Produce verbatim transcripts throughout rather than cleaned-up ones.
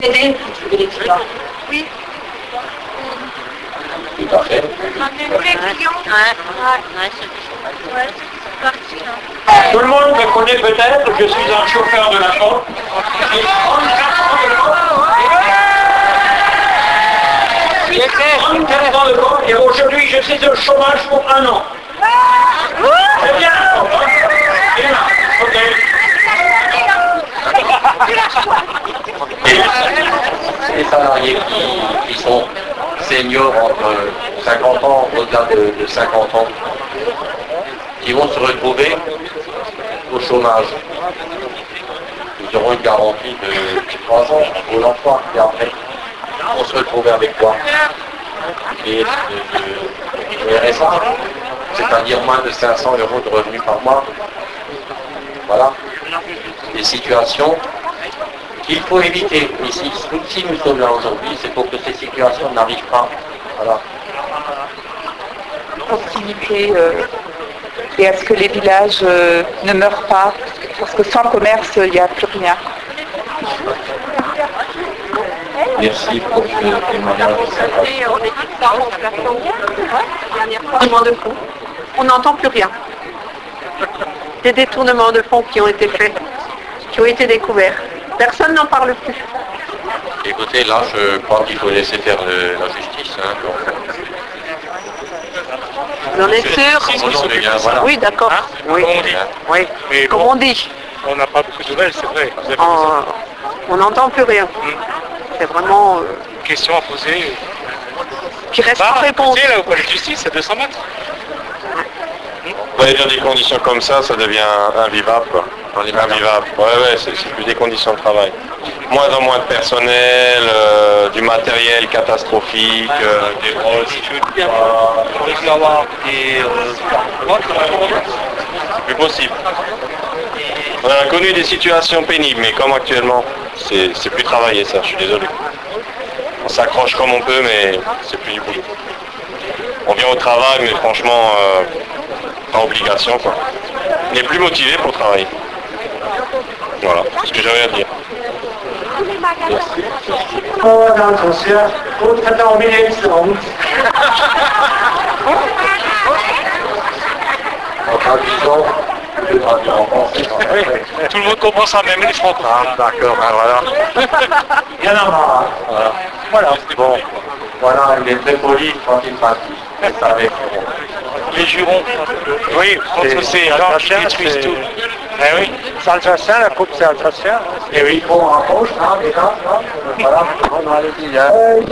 aider les clients. Oui. Tout à fait. Tout le monde me connaît peut-être, je suis un chauffeur de la porte. J'ai trente-quatre ans de porte. Et aujourd'hui, je suis au chômage pour un an. C'est bien. Bien. Ok. Et les salariés qui, qui sont seniors entre cinquante ans, au-delà de, de cinquante ans, qui vont se retrouver au chômage. Ils auront une garantie de trois ans pour l'emploi et après, ils vont se retrouver avec quoi? Et le R S A, c'est-à-dire moins de cinq cents euros de revenus par mois. Voilà. Des situations qu'il faut éviter. Mais si, si nous sommes là aujourd'hui, c'est pour que ces situations n'arrivent pas. Voilà. Proximité euh, et à ce que les villages euh, ne meurent pas, parce que sans commerce, il n'y a plus rien. Merci pour ce témoignage. De fonds. On n'entend plus rien. Des détournements de fonds qui ont été faits, qui ont été découverts. Personne n'en parle plus. Écoutez, là, je crois qu'il faut laisser faire le, la justice. Hein, Vous en êtes sûr? non, les gars, voilà. Oui, d'accord. Hein Oui. Comme on dit. Oui. Mais Comme bon, on dit. on n'a pas beaucoup de nouvelles, c'est vrai. Vous avez En- raison. On n'entend plus rien. C'est vraiment euh, Une question à poser. qui reste Bah, sans réponse. tu sais, là au palais de justice, à deux cents mètres. Ouais, dans des conditions comme ça, ça devient invivable, quoi. Invivable. Ouais, ouais, c'est c'est plus des conditions de travail. Moins en moins de personnel, euh, du matériel catastrophique, euh, des brosses. On risque d'avoir des... euh, C'est plus possible. On a connu des situations pénibles, mais comme actuellement, c'est c'est plus travaillé, ça, je suis désolé. On s'accroche comme on peut, mais c'est plus du boulot. On vient au travail, mais franchement, euh, pas obligation, quoi. On est plus motivé pour travailler. Voilà, c'est ce que j'avais à dire. Oh, attention, autre combinaison. En traduisant, je traduis en français. Tout le monde comprend ça, même les francophones. Ah, d'accord, ben voilà. Il y en a marre. Voilà. Voilà. Bon, voilà, il est très poli quand il pratique. Vous savez. Les jurons. Oui, contre ces gens qui détruisent tout. Eh oui. C'est alsacien, la coupe c'est alsacien. Eh oui. Bon, en gauche, hein, les gars, hein, voilà, on a les dit, hein. Euh,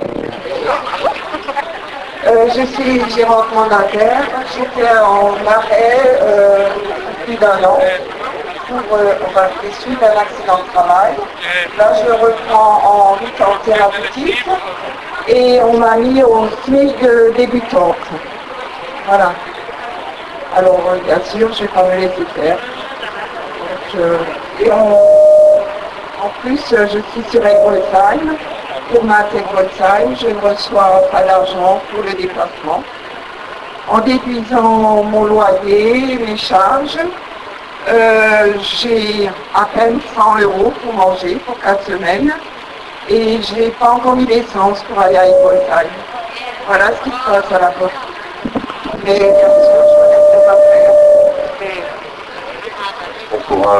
euh, je suis gérante mandataire. J'étais en arrêt euh, plus d'un an pour euh, enfin, des suites d'un accident de travail. Là, je reprends en mi-temps thérapeutique et on m'a mis au SMIC de débutante. Voilà. Alors, euh, bien sûr, je vais pas me laisser faire. Donc, euh, et on, en plus, euh, je suis sur Egrolsheim. Pour ma Egrolsheim, je ne reçois pas d'argent pour le déplacement. En déduisant mon loyer, mes charges, euh, j'ai à peine cent euros pour manger pour quatre semaines et j'ai pas encore mis d'essence pour aller à Egrolsheim. Voilà ce qui se passe à la porte. Mais bien sûr, je ne laisserai pas faire. Bon courage.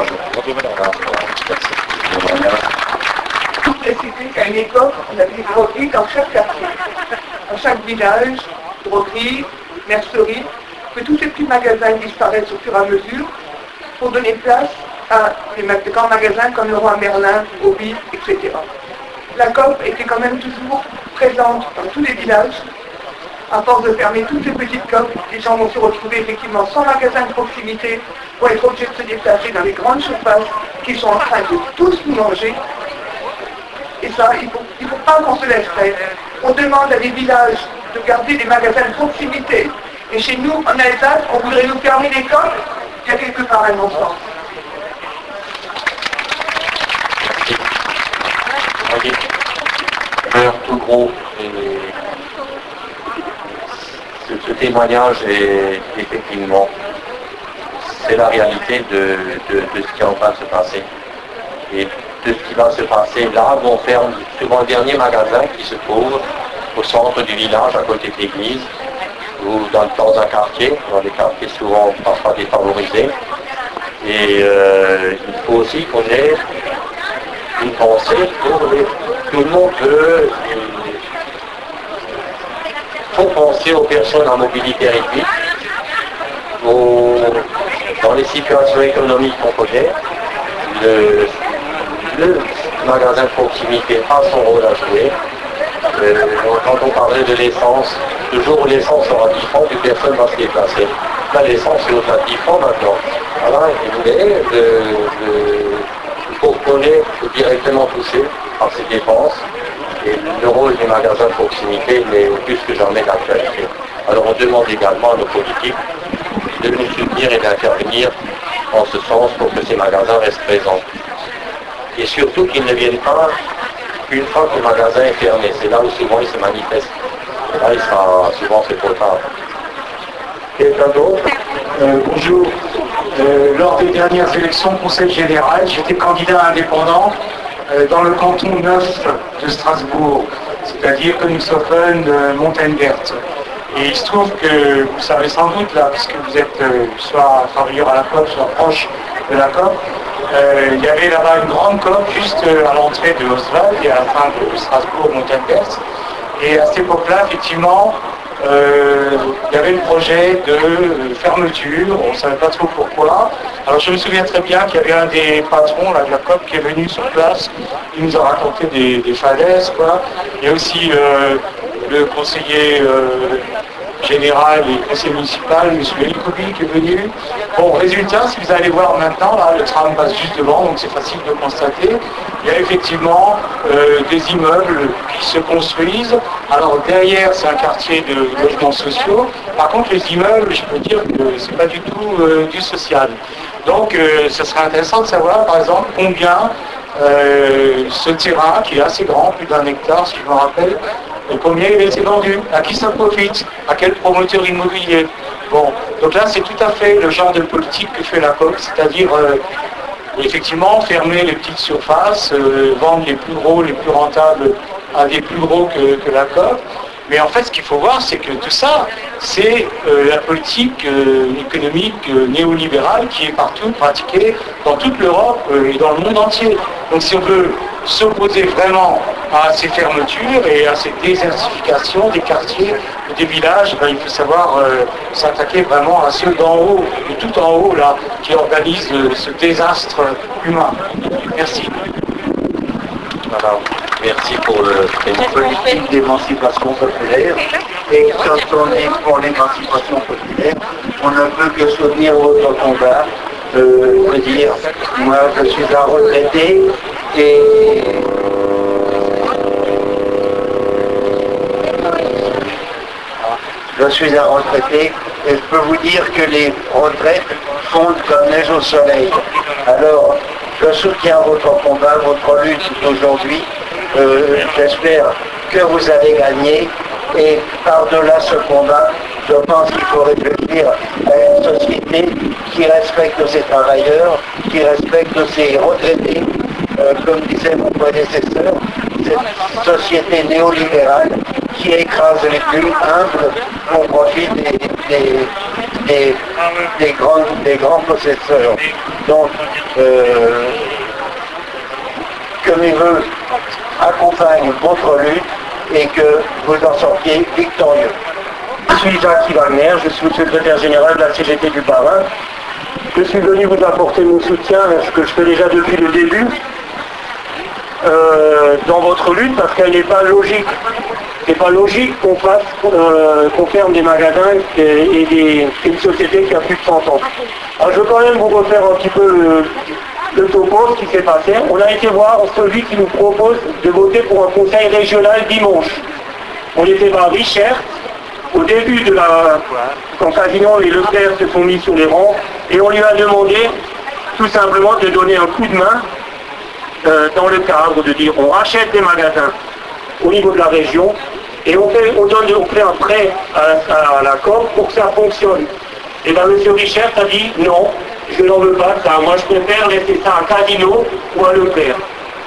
Pour préciser qu'à une époque, on avait des drogueries dans chaque quartier, dans chaque village, droguerie, mercerie, que tous ces petits magasins disparaissent au fur et à mesure pour donner place à des ma- de grands magasins comme le Roi Merlin, Obi, et cetera. La COP était quand même toujours présente dans tous les villages. À force de fermer toutes ces petites copes, les gens vont se retrouver effectivement sans magasin de proximité, vont être obligés de se déplacer dans les grandes surfaces qui sont en train de tous nous manger. Et ça, il ne faut, il faut pas qu'on se laisse faire. On demande à des villages de garder des magasins de proximité. Et chez nous, en Alsace, on voudrait nous fermer les copes. Il y a quelque part un non-sens. Voyez, cœur tout gros. Et ce, ce témoignage est effectivement, c'est la réalité de, de, de ce qui est en train de se passer. Et de ce qui va se passer là, où on ferme souvent le dernier magasin qui se trouve au centre du village, à côté de l'église, ou dans, dans un quartier, dans des quartiers souvent parfois défavorisés. Et euh, il faut aussi qu'on ait une pensée pour les... Tout le monde veut... Il faut penser aux personnes en mobilité réduite, aux, dans les situations économiques qu'on connaît. Le, le magasin de proximité a son rôle à jouer. Euh, quand on parlait de l'essence, le jour où l'essence sera dix francs, plus personne va se déplacer. Là, l'essence est au-delà de dix francs maintenant. Voilà, et vous voyez, il faut qu'on est directement touché par ces dépenses. Et le rôle des magasins de proximité n'est plus que jamais d'actualité. Alors on demande également à nos politiques de nous soutenir et d'intervenir en ce sens pour que ces magasins restent présents. Et surtout qu'ils ne viennent pas une fois que le magasin est fermé. C'est là où souvent ils se manifestent. Et là, il sera souvent fait trop tard. Quelqu'un d'autre euh, Bonjour. Euh, lors des dernières élections conseil général, j'étais candidat indépendant euh, dans le canton neuf de Strasbourg, c'est-à-dire Königshofen, euh, Montagne-Verte. Et il se trouve que, vous savez sans doute là, puisque vous êtes euh, soit travailleur à la C O P, soit proche de la C O P, euh, il y avait là-bas une grande C O P juste euh, à l'entrée de Oswald et à la fin de Strasbourg-Montagne-Verte. Et à cette époque-là, effectivement, euh, il y avait le projet de fermeture, on ne savait pas trop pourquoi. Alors je me souviens très bien qu'il y avait un des patrons là, de la C O P qui est venu sur place, il nous a raconté des, des falaises, quoi. Il y a aussi euh, le conseiller euh, général et conseiller municipal, M. Elikobi, qui est venu. Bon, résultat, si vous allez voir maintenant, là, le tram passe juste devant, donc c'est facile de constater. Il y a effectivement euh, des immeubles qui se construisent. Alors derrière, c'est un quartier de logements sociaux. Par contre, les immeubles, je peux dire que c'est pas du tout euh, du social. Donc, euh, ce serait intéressant de savoir, par exemple, combien euh, ce terrain, qui est assez grand, plus d'un hectare, si je me rappelle, et combien il a été vendu, à qui ça profite, à quel promoteur immobilier. Bon, donc là c'est tout à fait le genre de politique que fait la C O P, c'est-à-dire euh, effectivement fermer les petites surfaces, euh, vendre les plus gros, les plus rentables à des plus gros que, que la C O P. Mais en fait ce qu'il faut voir c'est que tout ça, c'est euh, la politique euh, économique euh, néolibérale qui est partout pratiquée dans toute l'Europe euh, et dans le monde entier. Donc si on veut s'opposer vraiment à ces fermetures et à ces désertifications des quartiers, des villages, ben, il faut savoir euh, s'attaquer vraiment à ceux d'en haut, et tout en haut là, qui organisent euh, ce désastre humain. Merci. Voilà. Merci pour le, une politique d'émancipation populaire. Et quand on est pour l'émancipation populaire, on ne peut que soutenir votre combat. Euh, je veux dire, moi je suis un retraité et je suis un retraité et je peux vous dire que les retraites fondent comme neige au soleil. Alors, je soutiens votre combat, votre lutte d'aujourd'hui. Euh, j'espère que vous allez gagner et par-delà ce combat, je pense qu'il faut réfléchir à une société qui respecte ses travailleurs, qui respecte ses retraités, euh, comme disait mon prédécesseur, cette société néolibérale qui écrase les plus humbles au profit des, des, des, des, grands, des grands possesseurs. Donc, euh, que mes voeux accompagnent votre lutte et que vous en sortiez victorieux. Je suis Jacques Wagner, je suis le secrétaire général de la C G T du Bas-Rhin. Je suis venu vous apporter mon soutien, ce que je fais déjà depuis le début, euh, dans votre lutte, parce qu'elle n'est pas logique. C'est pas logique qu'on fasse, euh, qu'on ferme des magasins et, et des, une société qui a plus de cent ans. Alors je veux quand même vous refaire un petit peu le, le topo, ce qui s'est passé. On a été voir celui qui nous propose de voter pour un conseil régional dimanche. On était à Richert, au début de la... quand Casino et Leclerc se sont mis sur les rangs, et on lui a demandé tout simplement de donner un coup de main euh, dans le cadre de dire on rachète des magasins au niveau de la région et on fait, on donne, on fait un prêt à, à, à la C O P pour que ça fonctionne. Et bien M. Richert a dit non, je n'en veux pas ça, moi je préfère laisser ça à Casino ou à Leclerc.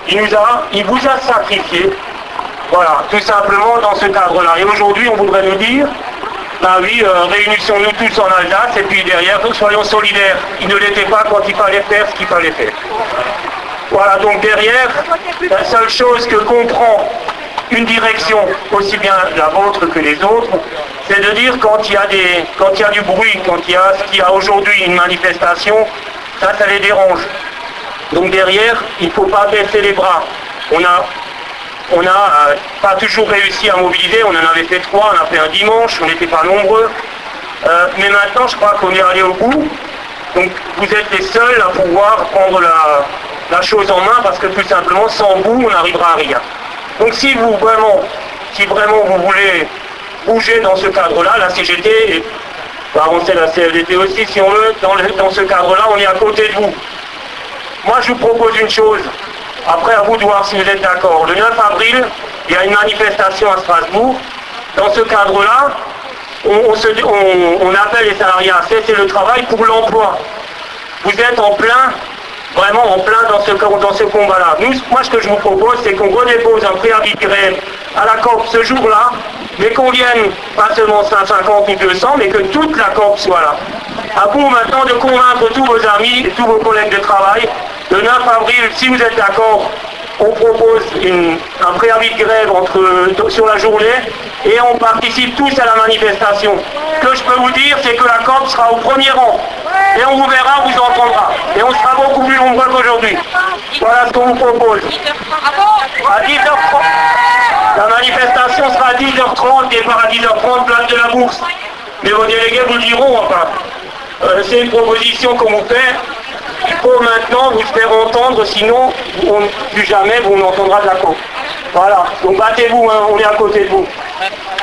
il, nous a, il vous a sacrifié, voilà, tout simplement dans ce cadre-là. Et aujourd'hui, on voudrait nous dire, ben oui, euh, réunissons-nous tous en Alsace, et puis derrière, soyons solidaires. Il ne l'était pas quand il fallait faire ce qu'il fallait faire. Voilà, donc derrière, la seule chose que comprend une direction, aussi bien la vôtre que les autres, c'est de dire quand il y a des, quand il y a du bruit, quand il y a ce qu'il y a aujourd'hui une manifestation, ça, ça les dérange. Donc derrière, il ne faut pas baisser les bras. On a, on n'a euh, pas toujours réussi à mobiliser, on en avait fait trois, on a fait un dimanche, on n'était pas nombreux. Euh, mais maintenant, je crois qu'on est allé au bout. Donc vous êtes les seuls à pouvoir prendre la, la chose en main parce que tout simplement, sans vous, on n'arrivera à rien. Donc si vous vraiment, si vraiment vous voulez bouger dans ce cadre-là, la C G T, et bah, on sait la C F D T aussi, si on veut, dans, le, dans ce cadre-là, on est à côté de vous. Moi, je vous propose une chose, après à vous de voir si vous êtes d'accord. Le neuf avril, il y a une manifestation à Strasbourg. Dans ce cadre-là, on, on, se, on, on appelle les salariés à cesser le travail pour l'emploi. Vous êtes en plein, vraiment en plein dans ce, dans ce combat-là. Nous, moi, ce que je vous propose, c'est qu'on redépose un préavis de grève à la C O P ce jour-là, mais qu'on vienne, pas seulement cent cinquante ou deux cents, mais que toute la C O P soit là. À vous maintenant de convaincre tous vos amis et tous vos collègues de travail. Le neuf avril, si vous êtes d'accord, on propose une, un préavis de grève entre, sur la journée et on participe tous à la manifestation. Ce que je peux vous dire, c'est que la C O P sera au premier rang. Et on vous verra, on vous entendra. Et on sera beaucoup plus nombreux qu'aujourd'hui. Voilà ce qu'on vous propose. À dix heures trente, la manifestation sera à dix heures trente, départ à dix heures trente, place de la Bourse. Mais vos délégués vous le diront, enfin. Euh, c'est une proposition qu'on vous fait. Il faut maintenant vous faire entendre, sinon, on, plus jamais, vous n'entendra de la C O P. Voilà. Donc battez-vous, hein, on est à côté de vous.